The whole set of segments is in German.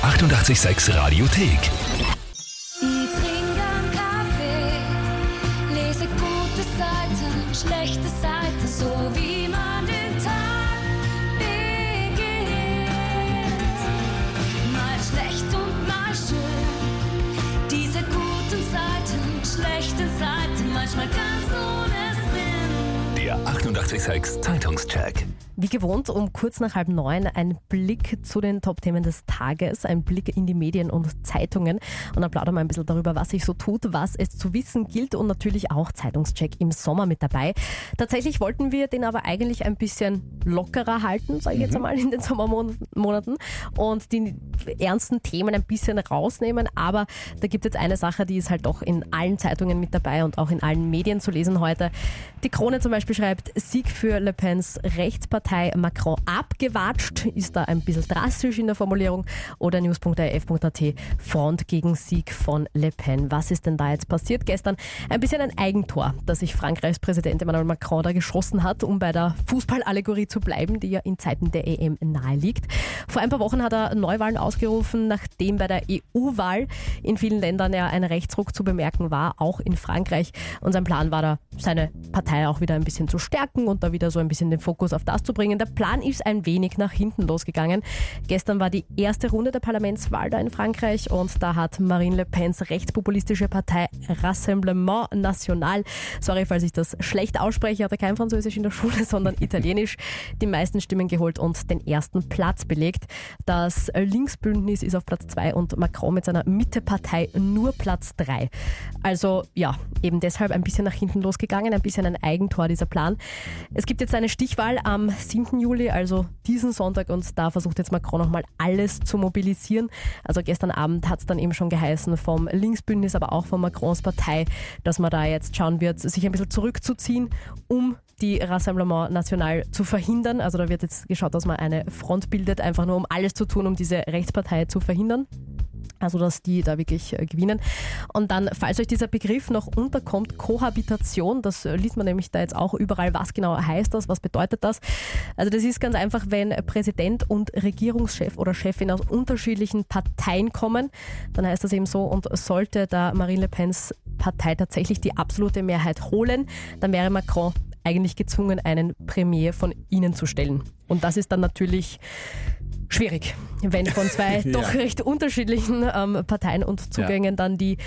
886 Radiothek. Ich trinke einen Kaffee, lese gute Seiten, schlechte Seiten, so wie man den Tag beginnt. Mal schlecht und mal schön, diese guten Seiten, schlechte Seiten, manchmal ganz ohne Sinn. Der 886 Zeitungscheck. Wie gewohnt, um kurz nach 8:30 ein Blick zu den Top-Themen des Tages, ein Blick in die Medien und Zeitungen und dann plaudern wir ein bisschen darüber, was sich so tut, was es zu wissen gilt und natürlich auch Zeitungscheck im Sommer mit dabei. Tatsächlich wollten wir den aber eigentlich ein bisschen lockerer halten, sage ich jetzt einmal, in den Sommermonaten und die ernsten Themen ein bisschen rausnehmen, aber da gibt es jetzt eine Sache, die ist halt doch in allen Zeitungen mit dabei und auch in allen Medien zu lesen heute. Die Krone zum Beispiel schreibt, Sieg für Le Pens Rechtspartei Macron abgewatscht, ist da ein bisschen drastisch in der Formulierung, oder news.af.at, Front gegen Sieg von Le Pen. Was ist denn da jetzt passiert? Gestern ein bisschen ein Eigentor, das sich Frankreichs Präsident Emmanuel Macron da geschossen hat, um bei der Fußballallegorie zu bleiben, die ja in Zeiten der EM nahe liegt. Vor ein paar Wochen hat er Neuwahlen ausgerufen, nachdem bei der EU-Wahl in vielen Ländern ja ein Rechtsruck zu bemerken war, auch in Frankreich. Und sein Plan war da, seine Partei auch wieder ein bisschen zu stärken und da wieder so ein bisschen den Fokus auf das zu bringen. Der Plan ist ein wenig nach hinten losgegangen. Gestern war die erste Runde der Parlamentswahl da in Frankreich und da hat Marine Le Pens rechtspopulistische Partei Rassemblement National, sorry, falls ich das schlecht ausspreche, hatte kein Französisch in der Schule, sondern Italienisch, die meisten Stimmen geholt und den ersten Platz belegt. Das Linksbündnis ist auf Platz 2 und Macron mit seiner Mittepartei nur Platz 3. Also ja, eben deshalb ein bisschen nach hinten losgegangen, ein bisschen ein Eigentor dieser Plan. Es gibt jetzt eine Stichwahl am 7. Juli, also diesen Sonntag, und da versucht jetzt Macron nochmal alles zu mobilisieren. Also gestern Abend hat es dann eben schon geheißen vom Linksbündnis, aber auch von Macrons Partei, dass man da jetzt schauen wird, sich ein bisschen zurückzuziehen, um die Rassemblement National zu verhindern. Also da wird jetzt geschaut, dass man eine Front bildet, einfach nur um alles zu tun, um diese Rechtspartei zu verhindern. Also, dass die da wirklich gewinnen. Und dann, falls euch dieser Begriff noch unterkommt, Kohabitation, das liest man nämlich da jetzt auch überall. Was genau heißt das? Was bedeutet das? Also, das ist ganz einfach, wenn Präsident und Regierungschef oder Chefin aus unterschiedlichen Parteien kommen, dann heißt das eben so, und sollte da Marine Le Pens Partei tatsächlich die absolute Mehrheit holen, dann wäre Macron eigentlich gezwungen, einen Premier von ihnen zu stellen. Und das ist dann natürlich schwierig, wenn von zwei doch recht unterschiedlichen Parteien und Zugängen dann die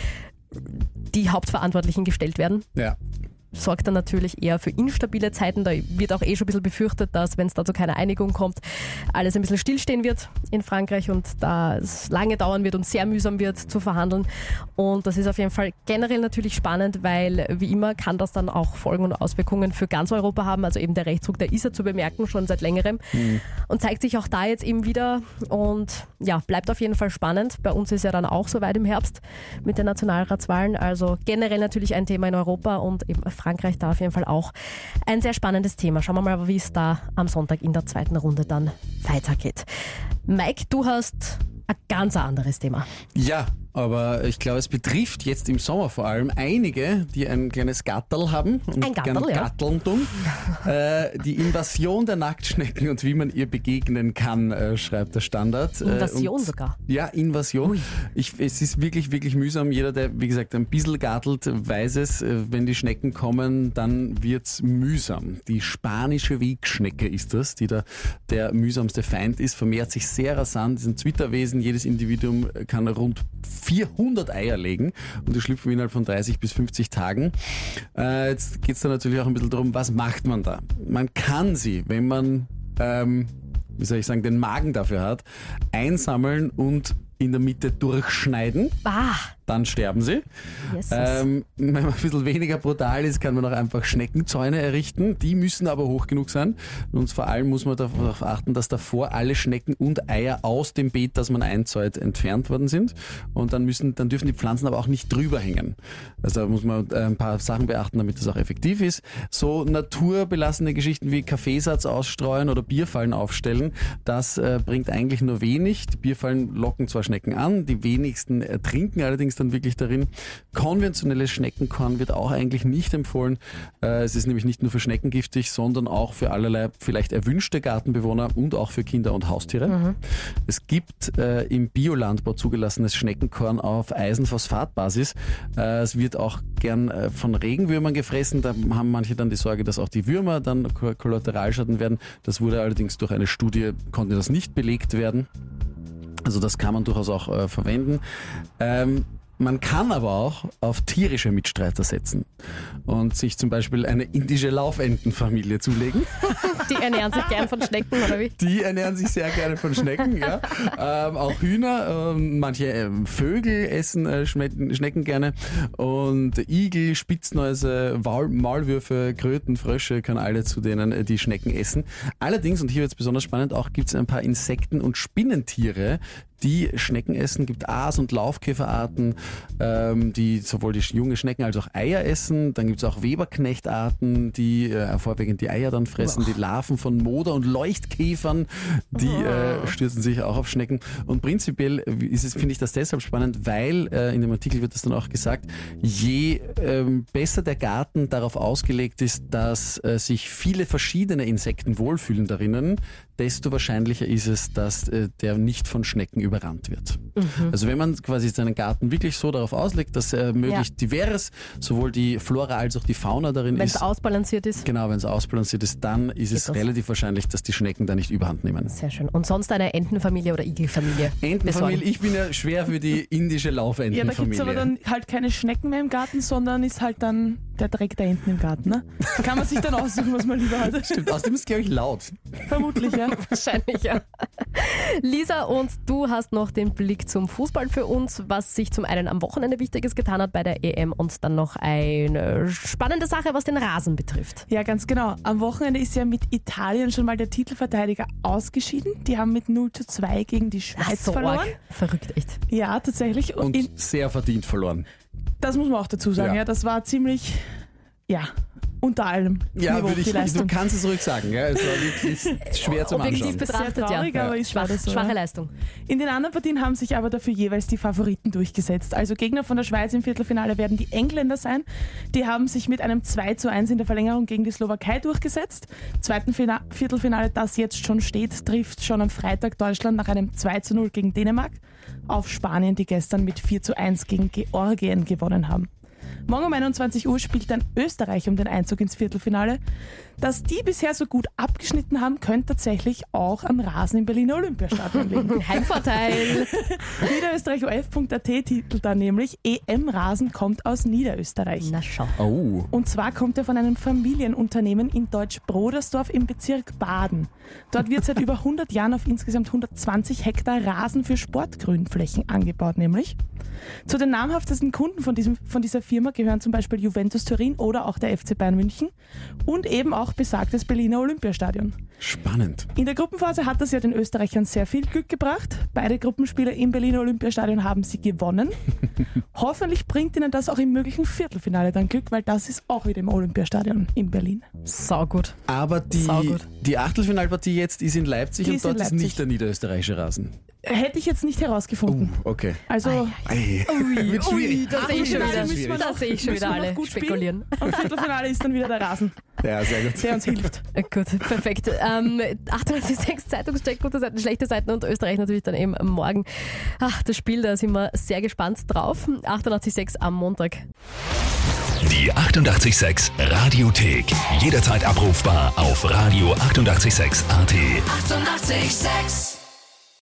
Hauptverantwortlichen gestellt werden. Ja. Sorgt dann natürlich eher für instabile Zeiten. Da wird auch schon ein bisschen befürchtet, dass, wenn es da zu keiner Einigung kommt, alles ein bisschen stillstehen wird in Frankreich und da es lange dauern wird und sehr mühsam wird zu verhandeln. Und das ist auf jeden Fall generell natürlich spannend, weil wie immer kann das dann auch Folgen und Auswirkungen für ganz Europa haben. Also eben der Rechtsruck, der ist ja zu bemerken, schon seit längerem und zeigt sich auch da jetzt eben wieder und ja, bleibt auf jeden Fall spannend. Bei uns ist ja dann auch soweit im Herbst mit den Nationalratswahlen. Also generell natürlich ein Thema in Europa und eben Frankreich da auf jeden Fall auch ein sehr spannendes Thema. Schauen wir mal, wie es da am Sonntag in der zweiten Runde dann weitergeht. Mike, du hast ein ganz anderes Thema. Ja, aber ich glaube, es betrifft jetzt im Sommer vor allem einige, die ein kleines Gatterl haben und ein Gatterl, gern Gatteln tun. Die Invasion der Nacktschnecken und wie man ihr begegnen kann, schreibt der Standard. Invasion sogar. Ja, Invasion. Es ist wirklich, wirklich mühsam. Jeder, der, wie gesagt, ein bisschen gartelt, weiß es. Wenn die Schnecken kommen, dann wird's mühsam. Die spanische Wegschnecke ist das, die da der mühsamste Feind ist, vermehrt sich sehr rasant, ist ein Zwitterwesen. Jedes Individuum kann rund 400 Eier legen und die schlüpfen innerhalb von 30 bis 50 Tagen. Jetzt geht es da natürlich auch ein bisschen darum, was macht man da? Man kann sie, wenn man, den Magen dafür hat, einsammeln und in der Mitte durchschneiden. Dann sterben sie. Wenn man ein bisschen weniger brutal ist, kann man auch einfach Schneckenzäune errichten. Die müssen aber hoch genug sein. Und vor allem muss man darauf achten, dass davor alle Schnecken und Eier aus dem Beet, das man einzäunt, entfernt worden sind. Und dann dürfen die Pflanzen aber auch nicht drüber hängen. Also da muss man ein paar Sachen beachten, damit das auch effektiv ist. So naturbelassene Geschichten wie Kaffeesatz ausstreuen oder Bierfallen aufstellen, das bringt eigentlich nur wenig. Die Bierfallen locken zwar Schnecken an, die wenigsten ertrinken allerdings ist dann wirklich darin. Konventionelles Schneckenkorn wird auch eigentlich nicht empfohlen. Es ist nämlich nicht nur für Schnecken giftig, sondern auch für allerlei vielleicht erwünschte Gartenbewohner und auch für Kinder und Haustiere. Es gibt im Biolandbau zugelassenes Schneckenkorn auf Eisenphosphatbasis. Es wird auch gern von Regenwürmern gefressen. Da haben manche dann die Sorge, dass auch die Würmer dann Kollateralschaden werden. Das wurde allerdings durch eine Studie, konnte das nicht belegt werden. Also das kann man durchaus auch verwenden. Man kann aber auch auf tierische Mitstreiter setzen und sich zum Beispiel eine indische Laufentenfamilie zulegen. Die ernähren sich gern von Schnecken, oder wie? Die ernähren sich sehr gerne von Schnecken, ja. Auch Hühner, manche Vögel essen Schnecken gerne und Igel, Spitznäuse, Maulwürfe, Kröten, Frösche können alle zu denen die Schnecken essen. Allerdings, und hier wird es besonders spannend, auch gibt es ein paar Insekten- und Spinnentiere, die Schnecken essen. Gibt Aas- und Laufkäferarten, die sowohl die junge Schnecken als auch Eier essen. Dann gibt es auch Weberknechtarten, die vorwiegend die Eier dann fressen. Die Larven von Moder- und Leuchtkäfern, die stürzen sich auch auf Schnecken. Und prinzipiell finde ich das deshalb spannend, weil in dem Artikel wird das dann auch gesagt, je besser der Garten darauf ausgelegt ist, dass sich viele verschiedene Insekten wohlfühlen darinnen, desto wahrscheinlicher ist es, dass der nicht von Schnecken überrannt wird. Also wenn man quasi seinen Garten wirklich so darauf auslegt, dass er möglichst divers, sowohl die Flora als auch die Fauna darin Wenn ist. es ausbalanciert ist. Genau, wenn es ausbalanciert ist, dann ist es relativ wahrscheinlich, dass die Schnecken da nicht überhand nehmen. Sehr schön. Und sonst eine Entenfamilie oder Igelfamilie? Entenfamilie, ich bin ja schwer für die indische Ja, Laufentenfamilie. da gibt es aber dann halt keine Schnecken mehr im Garten, sondern ist halt dann der Dreck der Enten im Garten. Ne? Da kann man sich dann aussuchen, was man lieber hat. Stimmt, außerdem ist es, glaube ich, laut. Vermutlich, ja. Wahrscheinlich, ja. Lisa, und du hast noch den Blick zum Fußball für uns, was sich zum einen am Wochenende Wichtiges getan hat bei der EM und dann noch eine spannende Sache, was den Rasen betrifft. Ja, ganz genau. Am Wochenende ist ja mit Italien schon mal der Titelverteidiger ausgeschieden. Die haben mit 0:2 gegen die Schweiz verloren. Arg. Verrückt, echt. Ja, tatsächlich. Und sehr verdient verloren. Das muss man auch dazu sagen. Ja, das war ziemlich, unter allem. Ja, Niveau, würde ich, die Leistung. du kannst es ruhig sagen. Ja? Es war wirklich schwer zum Objektiv Anschauen. betrachtet, Sehr traurig, ja. aber ist schade so. Schwache Ja. Leistung. In den anderen Partien haben sich aber dafür jeweils die Favoriten durchgesetzt. Also Gegner von der Schweiz im Viertelfinale werden die Engländer sein. Die haben sich mit einem 2:1 in der Verlängerung gegen die Slowakei durchgesetzt. Zweiten Viertelfinale, das jetzt schon steht, trifft schon am Freitag Deutschland nach einem 2:0 gegen Dänemark auf Spanien, die gestern mit 4:1 gegen Georgien gewonnen haben. Morgen um 21 Uhr spielt dann Österreich um den Einzug ins Viertelfinale. Dass die bisher so gut abgeschnitten haben, könnte tatsächlich auch am Rasen im Berliner Olympiastadion liegen. Heimvorteil. Niederösterreich OF.at titelt dann nämlich EM-Rasen kommt aus Niederösterreich. Na schau. Oh. Und zwar kommt er von einem Familienunternehmen in Deutsch-Brodersdorf im Bezirk Baden. Dort wird seit über 100 Jahren auf insgesamt 120 Hektar Rasen für Sportgrünflächen angebaut nämlich. Zu den namhaftesten Kunden von dieser Firma gehören zum Beispiel Juventus Turin oder auch der FC Bayern München und eben auch besagtes Berliner Olympiastadion. Spannend. In der Gruppenphase hat das ja den Österreichern sehr viel Glück gebracht. Beide Gruppenspiele im Berliner Olympiastadion haben sie gewonnen. Hoffentlich bringt ihnen das auch im möglichen Viertelfinale dann Glück, weil das ist auch wieder im Olympiastadion in Berlin. Saugut. Aber die Achtelfinalpartie jetzt ist in Leipzig Die und ist in dort ist Leipzig. nicht der niederösterreichische Rasen. Hätte ich jetzt nicht herausgefunden. Okay. Also Wird schwierig. Das sehe ich schon Achtelfinale wieder. müssen wir Das sehe ich schon müssen wieder wir noch alle gut spekulieren. Und Viertelfinale ist dann wieder der Rasen, Ja, sehr gut. der uns hilft. Gut, perfekt. 98,6 Zeitungscheck, gute Seiten, schlechte Seiten und Österreich natürlich dann eben morgen. Ach, das Spiel, da sind wir sehr gespannt drauf. 88,6 am Montag. Die 88,6 Radiothek. Jederzeit abrufbar auf radio886.at. 88,6. Eighty-eight, sex.